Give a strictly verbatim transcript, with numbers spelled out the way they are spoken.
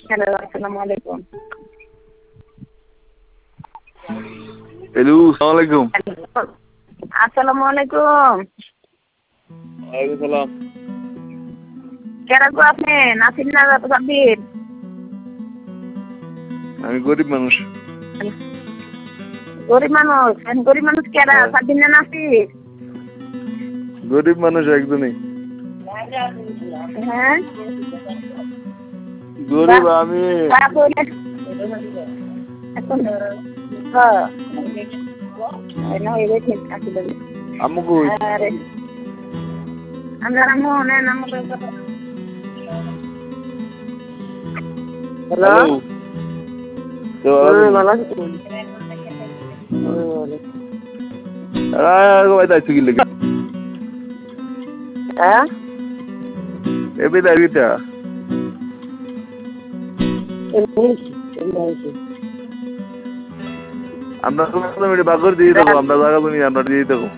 Hello, আসসালামু আলাইকুম। Hello, আসসালামু আলাইকুম। আসসালামু আলাইকুম। ওয়ালাইকুম সালাম। কেডা গো আপনি? নাসির না সাব্বির? আমি গরিব মানুষ। গরিব মানুষ? গরিব মানুষ কেডা? সাব্বির না নাসির? গরিব মানুষ একজনই। হ্যাঁ? গরিব আমি। আম্মু কই? আমরা আম্মু নেন আম্মু। হ্যালো, ভালো আছেন? হ্যাঁ? এবে দাঁড়িয়েটা আমরা বাগর দিয়ে দেবো, আমরা জায়গা জমি আমরা দিয়ে দেবো।